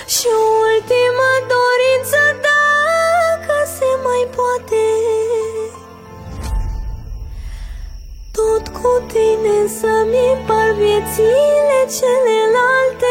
și o ultimă dorință, dacă se mai poate. Tot cu tine să-mi împart viețile celelalte.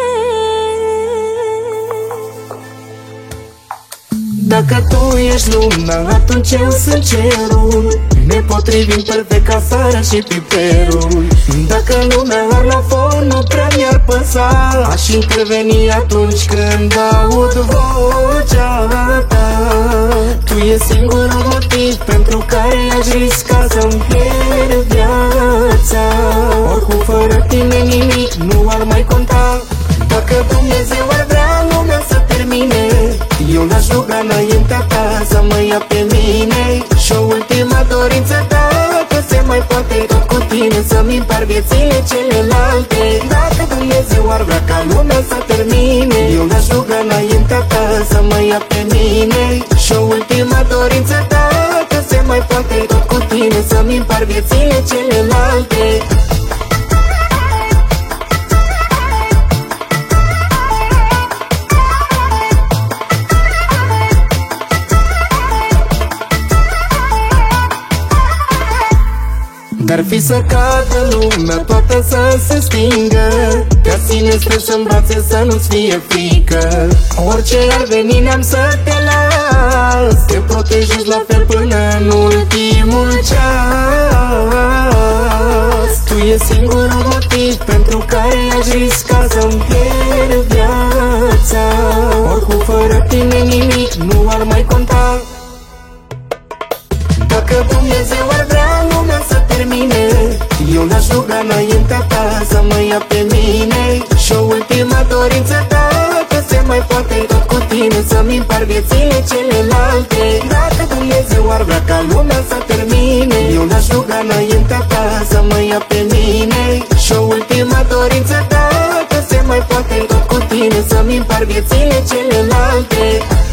Dacă tu ești luna, atunci eu sunt cerul. Ne potrivim perfect ca sarea și piperul. Dacă lumea ar la fond, nu prea mi-ar păsa. Aș interveni atunci când aud vocea ta. Tu e singurul motiv pentru care aș risca să-mi pierd viața. Oricum fără tine nimic nu ar mai conta. Dacă Dumnezeu ar vrea lumea să termine, eu l-aș ruga înaintea ta să mă ia pe mine. Și o ultima dorință, dacă se mai poate, tot cu tine să-mi împart viețile celelalte. Dacă Dumnezeu ar vrea ca lumea să termine, eu l-aș ruga înaintea ta să mă ia pe mine. Și o ultima dorință, dacă se mai poate, tot cu tine să-mi împart viețile celelalte. Dar fi să cadă lumea toată să se stingă, ca sinestre să învațe să nu-ți fie frică. Orice ar veni ne-am să te las, te protejezi la fel până în ultimul ceas. Tu e singurul motiv pentru care aș risca să-mi pierd viața. Oricum fără tine nimic nu ar mai conta. Dacă Dumnezeu ar vrea lumea să termine, eu l-aș ruga înaintea ta să mă ia pe mine. Și o ultima dorință, dacă se mai poate, tot cu tine să-mi împart viețile celelalte. Dacă Dumnezeu ar vrea ca lumea să termine, eu l-aș ruga înaintea ta să mă ia pe mine. Și o ultima dorință, dacă se mai poate, tot cu tine să-mi împart viețile celelalte.